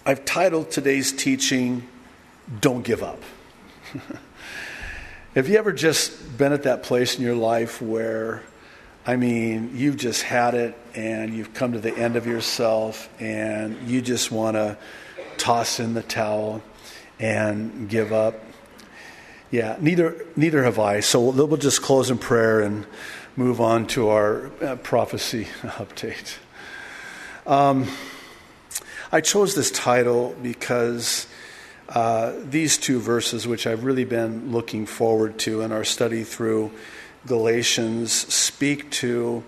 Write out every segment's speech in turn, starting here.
I've titled today's teaching, Don't Give Up. Have you ever just been at that place in your life where, you've just had it and you've come to the end of yourself and you just want to toss in the towel and give up? Yeah, neither have I. So we'll just close in prayer and move on to our prophecy update. I chose this title because these two verses, which I've really been looking forward to in our study through Galatians, speak to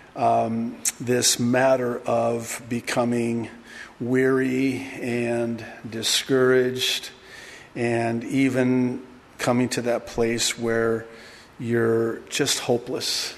this matter of becoming weary and discouraged, and even coming to that place where you're just hopeless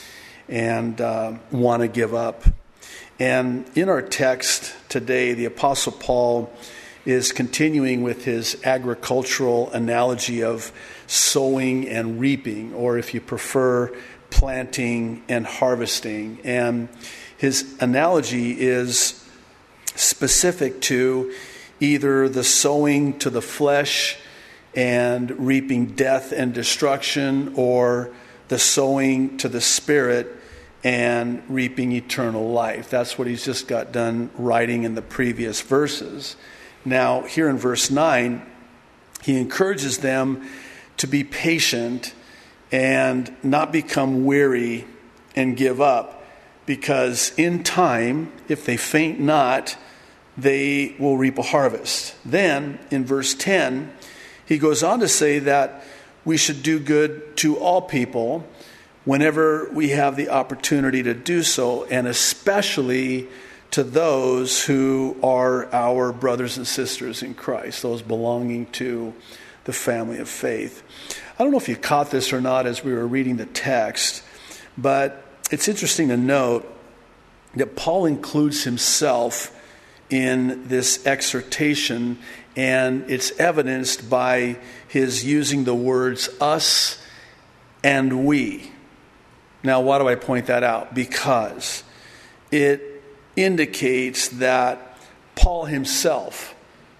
and want to give up. And in our text today, the Apostle Paul is continuing with his agricultural analogy of sowing and reaping, or if you prefer, planting and harvesting. And his analogy is specific to either the sowing to the flesh and reaping death and destruction, or the sowing to the Spirit and reaping eternal life. That's what he's just got done writing in the previous verses. Now, here in verse 9, he encourages them to be patient and not become weary and give up, because in time, if they faint not, they will reap a harvest. Then, in verse 10, he goes on to say that we should do good to all people whenever we have the opportunity to do so, and especially to those who are our brothers and sisters in Christ, those belonging to the family of faith. I don't know if you caught this or not as we were reading the text, but it's interesting to note that Paul includes himself in this exhortation, and it's evidenced by his using the words us and we. Now, why do I point that out? Because it indicates that Paul himself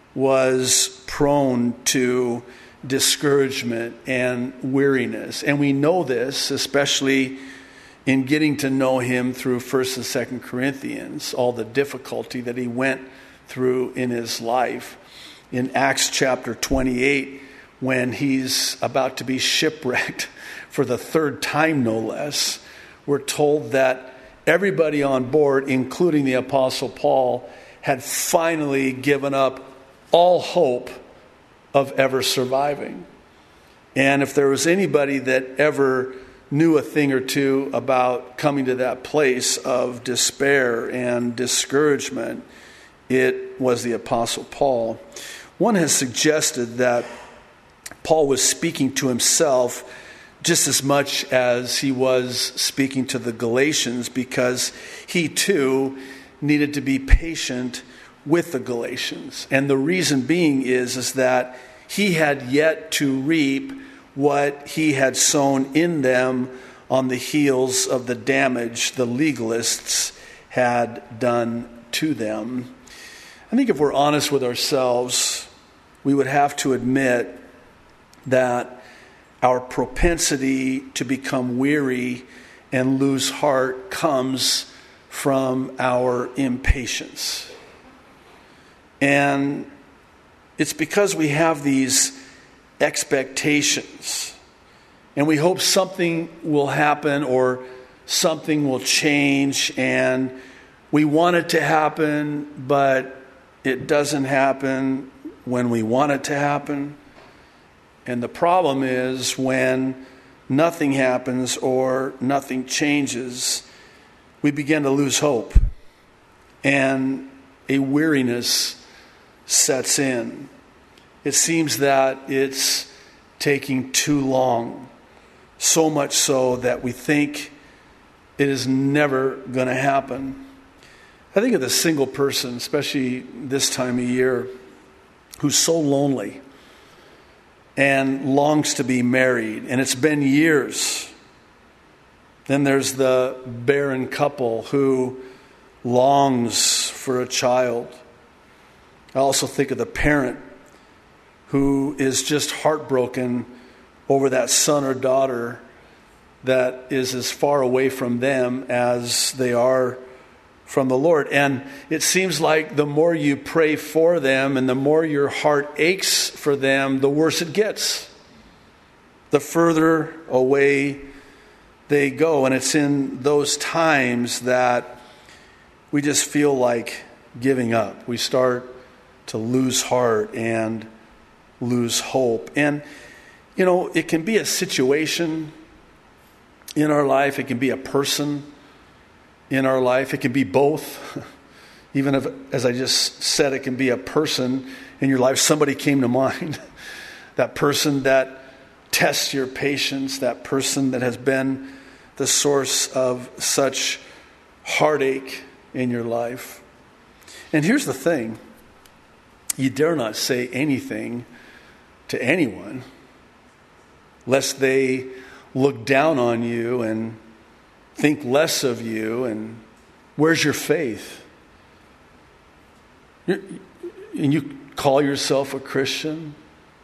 was prone to discouragement and weariness. And we know this, especially in getting to know him through 1st and 2nd Corinthians, all the difficulty that he went through in his life. In Acts chapter 28, when he's about to be shipwrecked for the third time, no less, we're told that everybody on board, including the Apostle Paul, had finally given up all hope of ever surviving. And if there was anybody that ever knew a thing or two about coming to that place of despair and discouragement, it was the Apostle Paul. One has suggested that Paul was speaking to himself just as much as he was speaking to the Galatians, because he too needed to be patient with the Galatians. And the reason being is that he had yet to reap what he had sown in them on the heels of the damage the legalists had done to them. I think if we're honest with ourselves, we would have to admit that our propensity to become weary and lose heart comes from our impatience. And it's because we have these expectations and we hope something will happen or something will change, and we want it to happen, but it doesn't happen when we want it to happen. And the problem is when nothing happens or nothing changes, we begin to lose hope, and a weariness sets in. It seems that it's taking too long, so much so that we think it is never going to happen. I think of the single person, especially this time of year, who's so lonely and longs to be married, and it's been years. Then there's the barren couple who longs for a child. I also think of the parent who is just heartbroken over that son or daughter that is as far away from them as they are from the Lord. And it seems like the more you pray for them and the more your heart aches for them, the worse it gets. The further away they go. And it's in those times that we just feel like giving up. We start to lose heart and lose hope. And, you know, it can be a situation in our life. It can be a person in our life. It can be both. Even if, as I just said, it can be a person in your life. Somebody came to mind. That person that tests your patience. That person that has been the source of such heartache in your life. And here's the thing. You dare not say anything to anyone lest they look down on you and think less of you. And where's your faith? And you call yourself a Christian.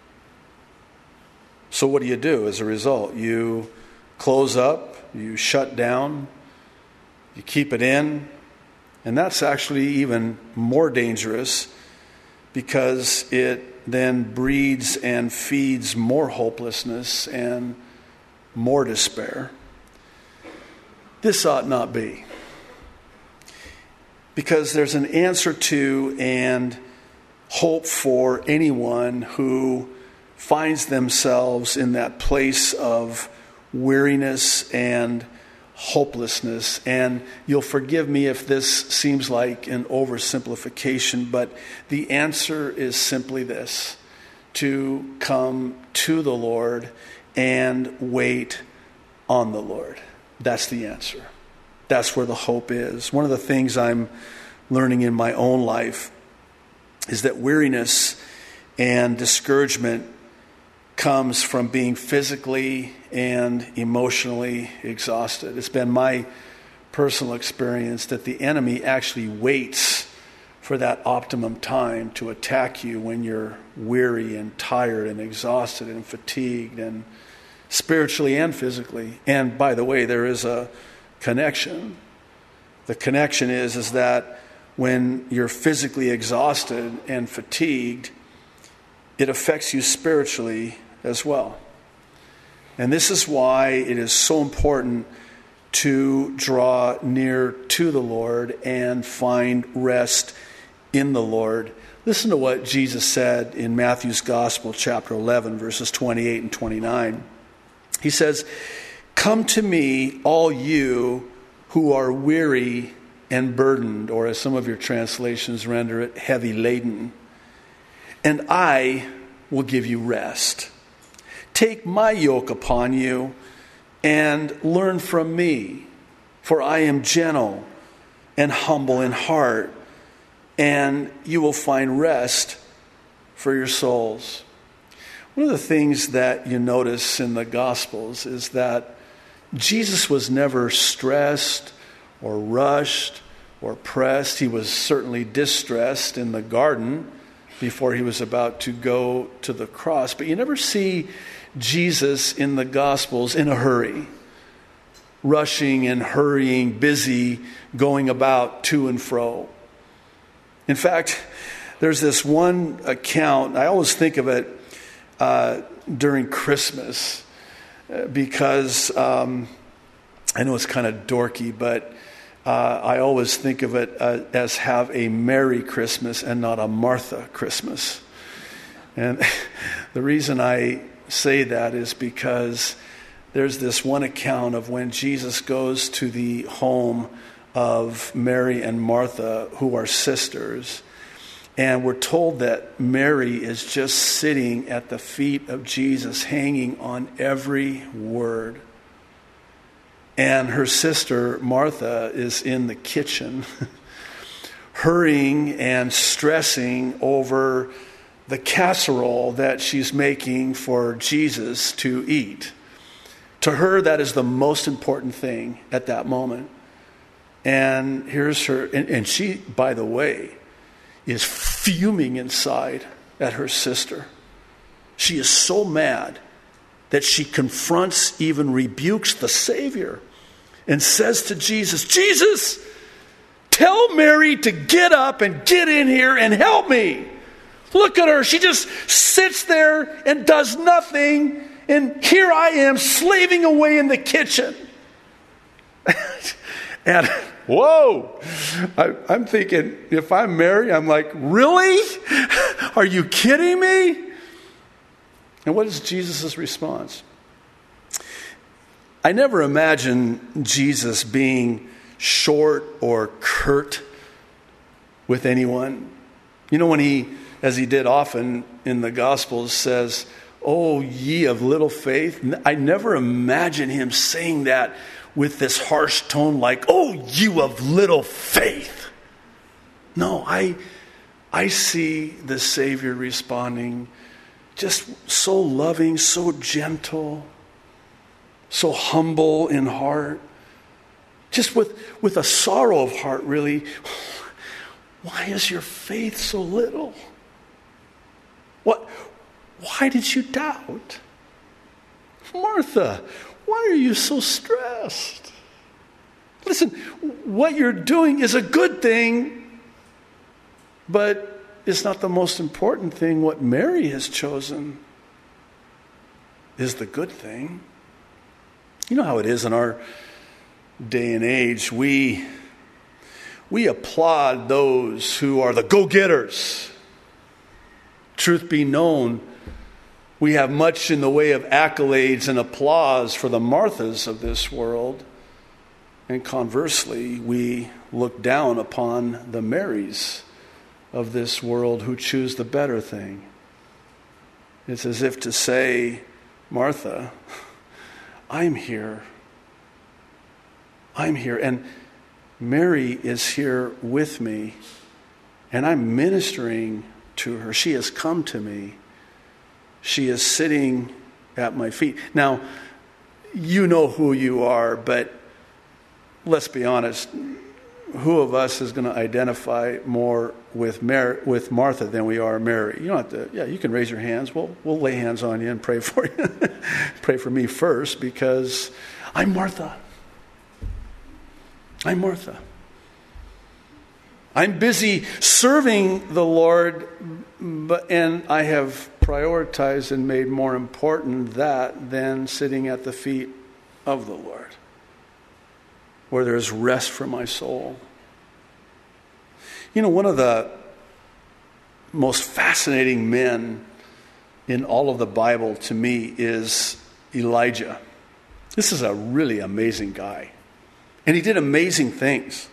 So what do as a result? You close up, you shut down, you keep it in. And that's actually even more dangerous because it then breeds and feeds more hopelessness and more despair. This ought not be. Because there's an answer to and hope for anyone who finds themselves in that place of weariness and hopelessness. And you'll forgive me if this seems like an oversimplification, but the answer is simply this: to come to the Lord and wait on the Lord. That's the answer. That's where the hope is. One of the things I'm learning in my own life is that weariness and discouragement comes from being physically and emotionally exhausted. It's been my personal experience that the enemy actually waits for that optimum time to attack you when you're weary and tired and exhausted and fatigued, and spiritually and physically. And by the way, there is a connection. The connection is that when you're physically exhausted and fatigued, it affects you spiritually as well. And this is why it is so important to draw near to the Lord and find rest in the Lord. Listen to what Jesus said in Matthew's Gospel, chapter 11, verses 28 and 29. He says, "Come to me, all you who are weary and burdened," or as some of your translations render it, heavy laden, "and I will give you rest. Take my yoke upon you and learn from me, for I am gentle and humble in heart, and you will find rest for your souls." One of the things that you notice in the Gospels is that Jesus was never stressed or rushed or pressed. He was certainly distressed in the garden before he was about to go to the cross. But you never see Jesus in the Gospels in a hurry, rushing and hurrying, busy, going about to and fro. In fact, there's this one account, I always think of it during Christmas, because I know it's kind of dorky, but I always think of it as have a Merry Christmas and not a Martha Christmas. And the reason I say that is because there's this one account of when Jesus goes to the home of Mary and Martha, who are sisters. And we're told that Mary is just sitting at the feet of Jesus, hanging on every word. And her sister, Martha, is in the kitchen, hurrying and stressing over the casserole that she's making for Jesus to eat. To her, that is the most important thing at that moment. And here's her, and she, by the way, is fuming inside at her sister. She is so mad that she confronts, even rebukes the Savior and says to Jesus, Jesus, tell Mary to get up and get in here and help me. Look at her. She just sits there and does nothing. And here I am slaving away in the kitchen. And whoa, I'm thinking, if I'm Mary, I'm like, really? Are you kidding me? And what is Jesus' response? I never imagine Jesus being short or curt with anyone. You know, when he, as he did often in the Gospels, says, "Oh, ye of little faith," I never imagine him saying that with this harsh tone like, "Oh, you of little faith." No, I see the Savior responding just so loving, so gentle, so humble in heart, just with a sorrow of heart, really. Why is your faith so little? Why did you doubt? Martha, why are you so stressed? Listen, what you're doing is a good thing, but it's not the most important thing. What Mary has chosen is the good thing. You know how it is in our day and age. We applaud those who are the go-getters. Truth be known, we have much in the way of accolades and applause for the Marthas of this world. And conversely, we look down upon the Marys of this world who choose the better thing. It's as if to say, Martha, I'm here. And Mary is here with me. And I'm ministering to her. She has come to me. She is sitting at my feet. Now, you know who you are, but let's be honest. Who of us is going to identify more with Martha than we are Mary? You don't have to. Yeah, you can raise your hands. We'll lay hands on you and pray for you. Pray for me first, because I'm Martha. I'm Martha. I'm busy serving the Lord, and I have prioritized and made more important that than sitting at the feet of the Lord, where there is rest for my soul. You know, one of the most fascinating men in all of the Bible to me is Elijah. This is a really amazing guy. And he did amazing things.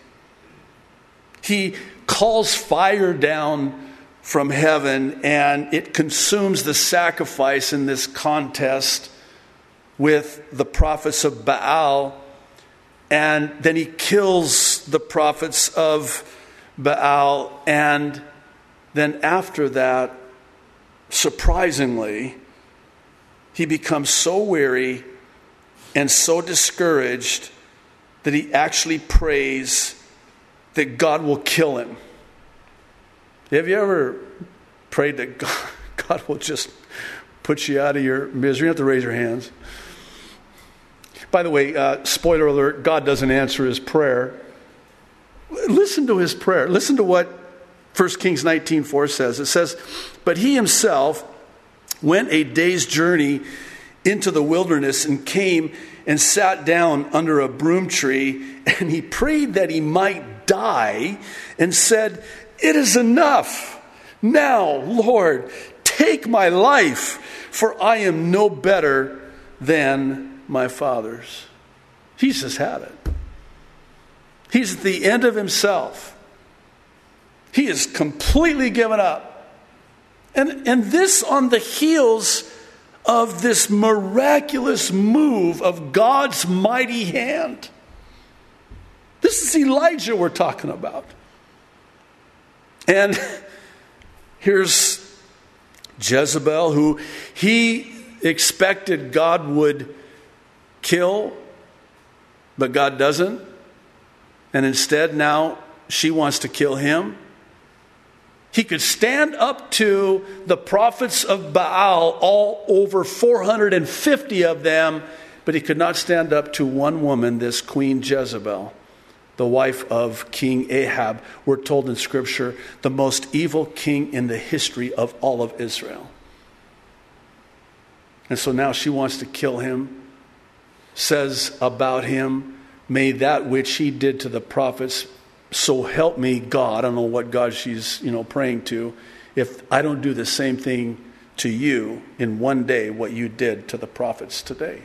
He calls fire down from heaven, and it consumes the sacrifice in this contest with the prophets of Baal. And then he kills the prophets of Baal. And then after that, surprisingly, he becomes so weary and so discouraged that he actually prays that God will kill him. Have you ever prayed that God will just put you out of your misery? You have to raise your hands. By the way, spoiler alert, God doesn't answer his prayer. Listen to his prayer. Listen to what 1 Kings 19:4 says. It says, "But he himself went a day's journey into the wilderness and came and sat down under a broom tree, and he prayed that he might die and said, 'It is enough. Now, Lord, take my life, for I am no better than my fathers.'" He's just had it. He's at the end of himself. He is completely given up. And this on the heels of this miraculous move of God's mighty hand. This is Elijah we're talking about. And here's Jezebel, who he expected God would kill, but God doesn't. And instead now she wants to kill him. He could stand up to the prophets of Baal, all over 450 of them, but he could not stand up to one woman, this Queen Jezebel, the wife of King Ahab. We're told in Scripture, the most evil king in the history of all of Israel. And so now she wants to kill him, says about him, may that which he did to the prophets, so help me God. I don't know what God she's, praying to. If I don't do the same thing to you in one day, what you did to the prophets today.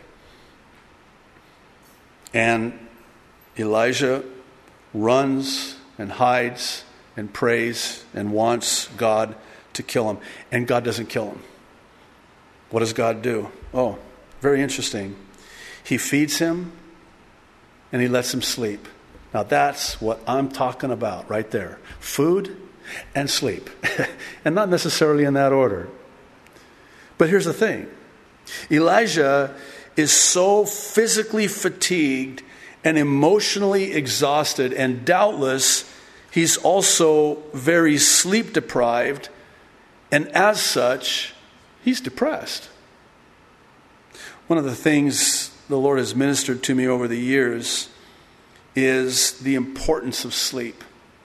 And Elijah runs and hides and prays and wants God to kill him. And God doesn't kill him. What does God do? Oh, very interesting. He feeds him and he lets him sleep. Now that's what I'm talking about right there. Food and sleep. And not necessarily in that order. But here's the thing. Elijah is so physically fatigued and emotionally exhausted, and doubtless he's also very sleep deprived, and as such, he's depressed. One of the things the Lord has ministered to me over the years is the importance of sleep.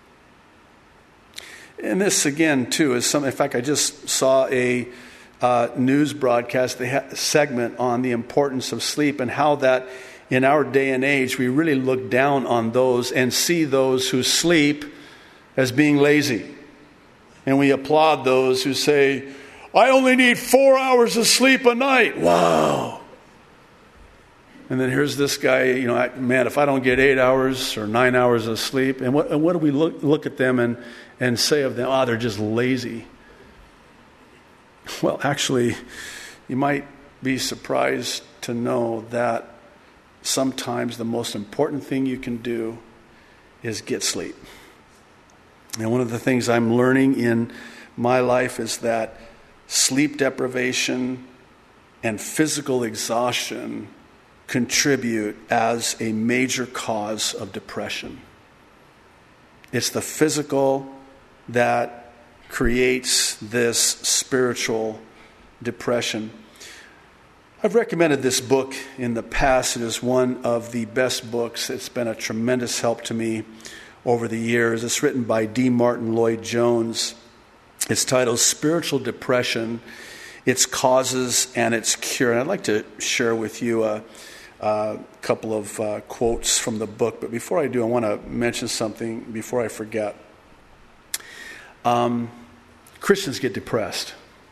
And this again too is something, in fact I just saw a news broadcast, a segment on the importance of sleep and how that in our day and age we really look down on those and see those who sleep as being lazy. And we applaud those who say, I only need 4 hours of sleep a night. Wow. And then here's this guy, man, if I don't get 8 hours or 9 hours of sleep, and what do we look at them and say of them? They're just lazy. Well, actually, you might be surprised to know that sometimes the most important thing you can do is get sleep. And one of the things I'm learning in my life is that sleep deprivation and physical exhaustion contribute as a major cause of depression. It's the physical that creates this spiritual depression. I've recommended this book in the past. It is one of the best books. It's been a tremendous help to me over the years. It's written by D. Martin Lloyd-Jones. It's titled Spiritual Depression, Its Causes and Its Cure. And I'd like to share with you a couple of quotes from the book. But before I do, I want to mention something before I forget. Christians get depressed.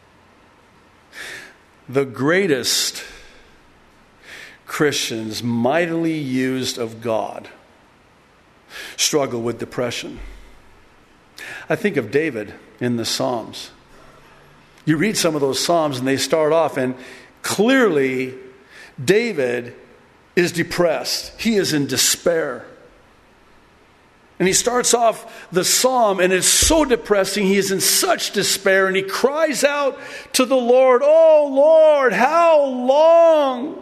The greatest Christians, mightily used of God, struggle with depression. I think of David in the Psalms. You read some of those Psalms and they start off, and clearly David is depressed. He is in despair. And he starts off the psalm, and it's so depressing. He is in such despair, and he cries out to the Lord, "Oh Lord, how long?"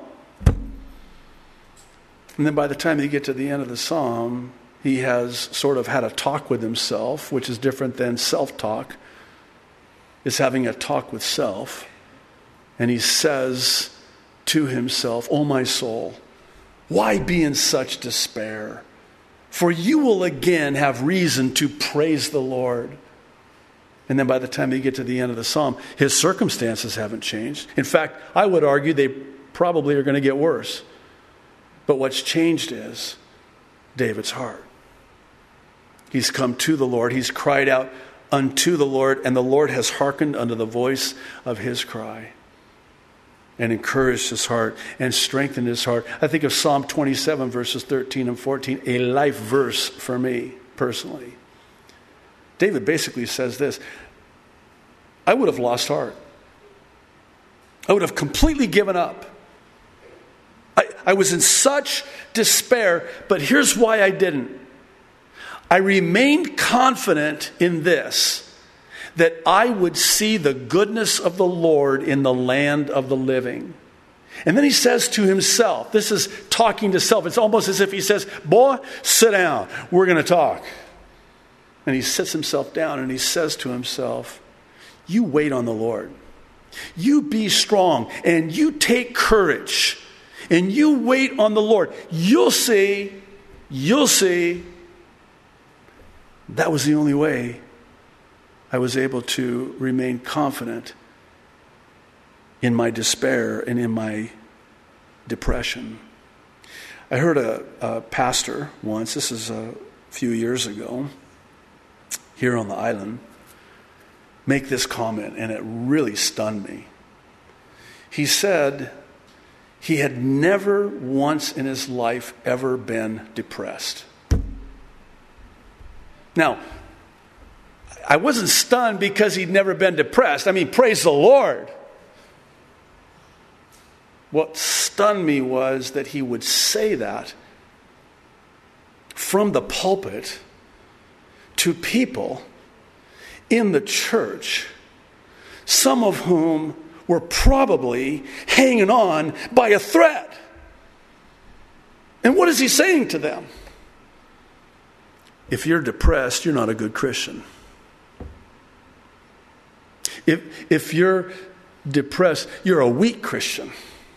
And then by the time you get to the end of the psalm, he has sort of had a talk with himself, which is different than self-talk. It's having a talk with self. And he says to himself, "Oh my soul, why be in such despair? For you will again have reason to praise the Lord." And then by the time you get to the end of the psalm, his circumstances haven't changed. In fact, I would argue they probably are going to get worse. But what's changed is David's heart. He's come to the Lord. He's cried out unto the Lord, and the Lord has hearkened unto the voice of his cry and encouraged his heart and strengthened his heart. I think of Psalm 27, verses 13 and 14, a life verse for me personally. David basically says this: I would have lost heart. I would have completely given up. I was in such despair, but here's why I didn't. I remained confident in this, that I would see the goodness of the Lord in the land of the living. And then he says to himself, this is talking to self. It's almost as if he says, "Boy, sit down. We're going to talk." And he sits himself down and he says to himself, you wait on the Lord. You be strong and you take courage and you wait on the Lord. You'll see. That was the only way I was able to remain confident in my despair and in my depression. I heard a pastor once, this is a few years ago, here on the island, make this comment, and it really stunned me. He said he had never once in his life ever been depressed. Now, I wasn't stunned because he'd never been depressed. I mean, praise the Lord. What stunned me was that he would say that from the pulpit to people in the church, some of whom were probably hanging on by a thread. And what is he saying to them? If you're depressed, you're not a good Christian. If you're depressed, you're a weak Christian.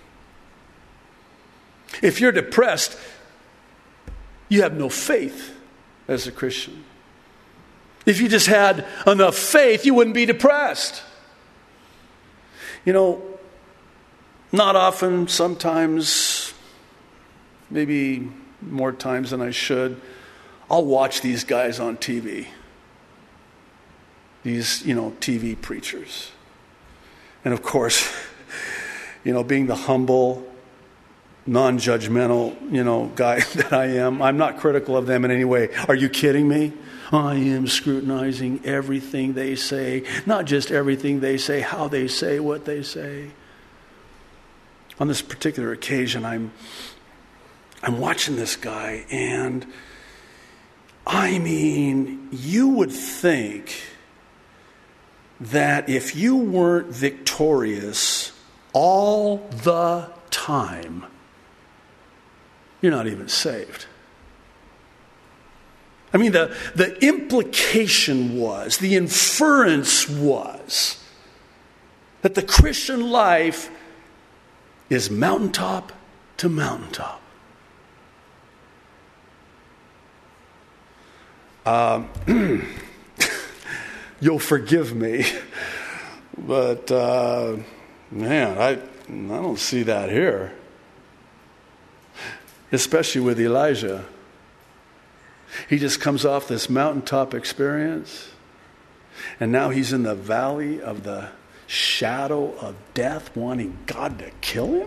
If you're depressed, you have no faith as a Christian. If you just had enough faith, you wouldn't be depressed. You know, not often, sometimes, maybe more times than I should, I'll watch these guys on TV. These, TV preachers. And of course, being the humble, non-judgmental, guy that I am, I'm not critical of them in any way. Are you kidding me? I am scrutinizing everything they say, not just everything they say, how they say what they say. On this particular occasion, I'm watching this guy, and I mean, you would think that if you weren't victorious all the time, you're not even saved. I mean, the implication was, the inference was, that the Christian life is mountaintop to mountaintop. You'll forgive me, but man, I don't see that here. Especially with Elijah. He just comes off this mountaintop experience, and now he's in the valley of the shadow of death, wanting God to kill him.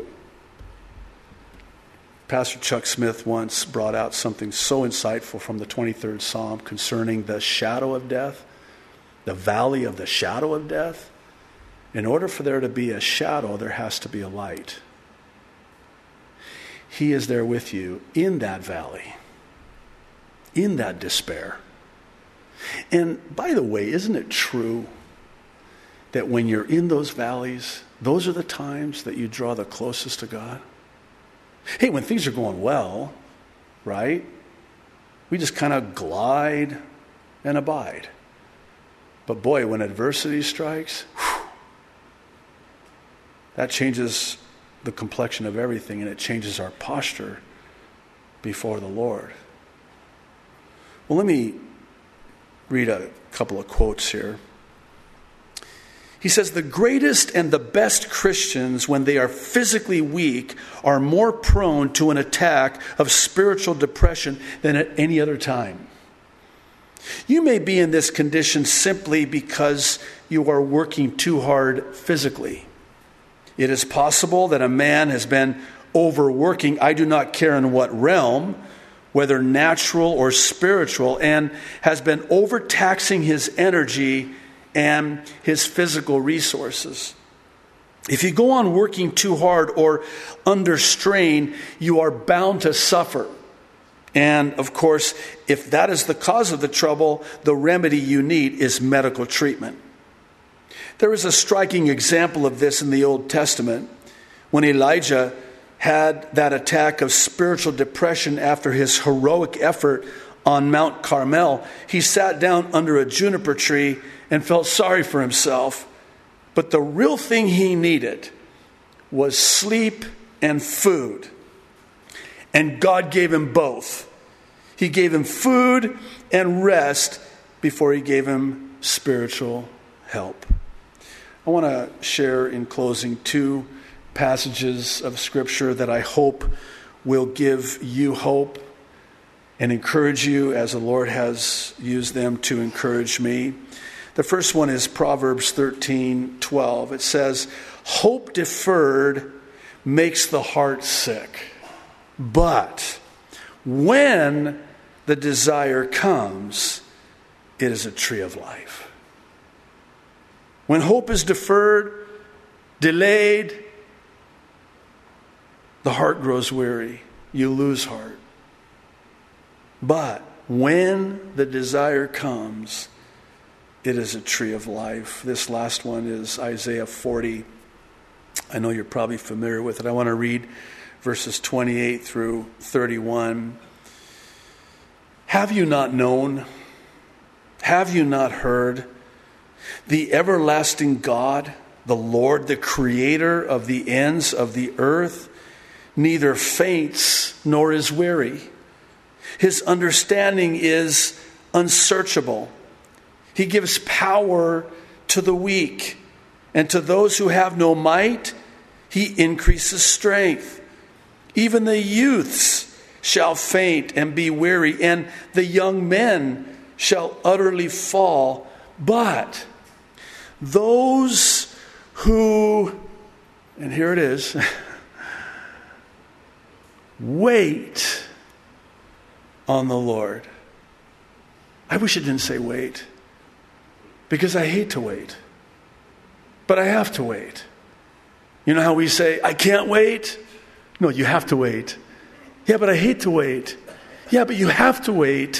Pastor Chuck Smith once brought out something so insightful from the 23rd Psalm concerning the shadow of death, the valley of the shadow of death. In order for there to be a shadow, there has to be a light. He is there with you in that valley, in that despair. And by the way, isn't it true that when you're in those valleys, those are the times that you draw the closest to God? Hey, when things are going well, right? We just kind of glide and abide. But boy, when adversity strikes, that changes the complexion of everything, and it changes our posture before the Lord. Well, let me read a couple of quotes here. He says, the greatest and the best Christians, when they are physically weak, are more prone to an attack of spiritual depression than at any other time. You may be in this condition simply because you are working too hard physically. It is possible that a man has been overworking, I do not care in what realm, whether natural or spiritual, and has been overtaxing his energy and his physical resources. If you go on working too hard or under strain, you are bound to suffer. And of course, if that is the cause of the trouble, the remedy you need is medical treatment. There is a striking example of this in the Old Testament when Elijah had that attack of spiritual depression after his heroic effort on Mount Carmel, he sat down under a juniper tree and felt sorry for himself. But the real thing he needed was sleep and food. And God gave him both. He gave him food and rest before he gave him spiritual help. I want to share in closing 2 passages of Scripture that I hope will give you hope and encourage you as the Lord has used them to encourage me. The first one is Proverbs 13:12. It says, "Hope deferred makes the heart sick, but when the desire comes, it is a tree of life." When hope is deferred, delayed, the heart grows weary. You lose heart. But when the desire comes, it is a tree of life. This last one is Isaiah 40. I know you're probably familiar with it. I want to read verses 28 through 31. "Have you not known? Have you not heard? The everlasting God, the Lord, the creator of the ends of the earth, neither faints nor is weary. His understanding is unsearchable. He gives power to the weak, and to those who have no might, he increases strength. Even the youths shall faint and be weary, and the young men shall utterly fall. But those who," and here it is, "wait on the Lord." I wish it didn't say wait, because I hate to wait. But I have to wait. You know how we say, "I can't wait"? No, you have to wait. "Yeah, but I hate to wait." "Yeah, but you have to wait."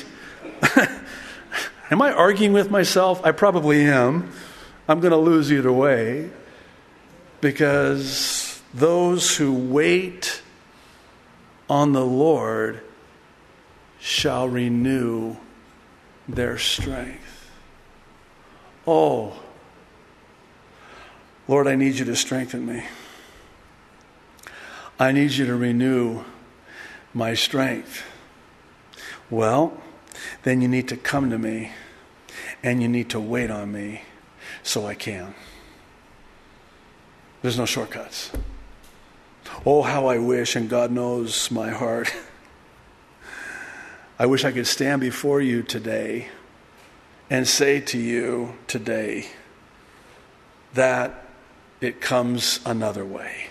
Am I arguing with myself? I probably am. I'm going to lose either way. Because those who wait on the Lord shall renew their strength. Oh, Lord, I need you to strengthen me. I need you to renew my strength. Well, then you need to come to me and you need to wait on me so I can. There's no shortcuts. Oh, how I wish, and God knows my heart, I wish I could stand before you today and say to you today that it comes another way.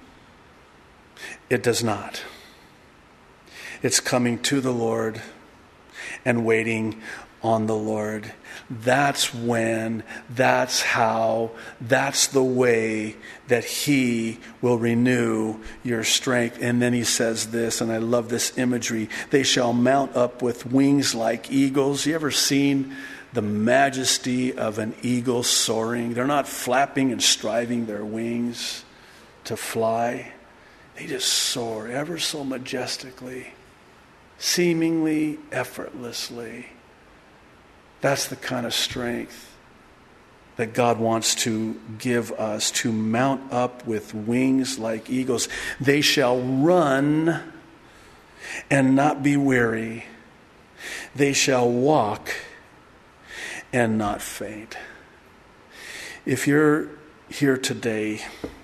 It does not. It's coming to the Lord and waiting on the Lord. That's when, that's how, that's the way that He will renew your strength. And then He says this, and I love this imagery: they shall mount up with wings like eagles. You ever seen the majesty of an eagle soaring? They're not flapping and striving their wings to fly. They just soar ever so majestically, seemingly effortlessly. That's the kind of strength that God wants to give us, to mount up with wings like eagles. They shall run and not be weary. They shall walk and not faint. If you're here today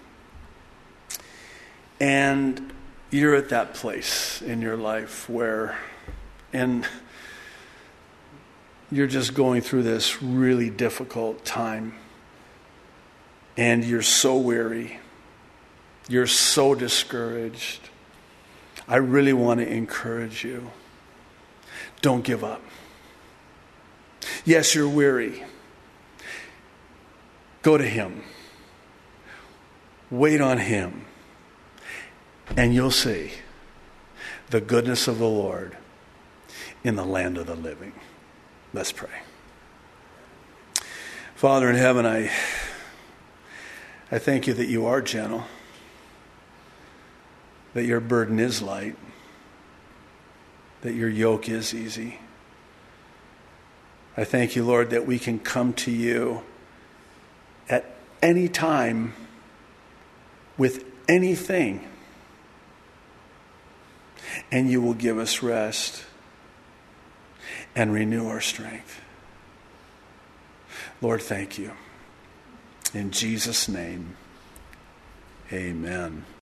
and you're at that place in your life where, and you're just going through this really difficult time, and you're so weary, you're so discouraged, I really want to encourage you. Don't give up. Yes, you're weary. Go to Him. Wait on Him. And you'll see the goodness of the Lord in the land of the living. Let's pray. Father in heaven, I thank you that you are gentle, that your burden is light, that your yoke is easy. I thank you, Lord, that we can come to you at any time with anything, and you will give us rest and renew our strength. Lord, thank you. In Jesus' name, amen.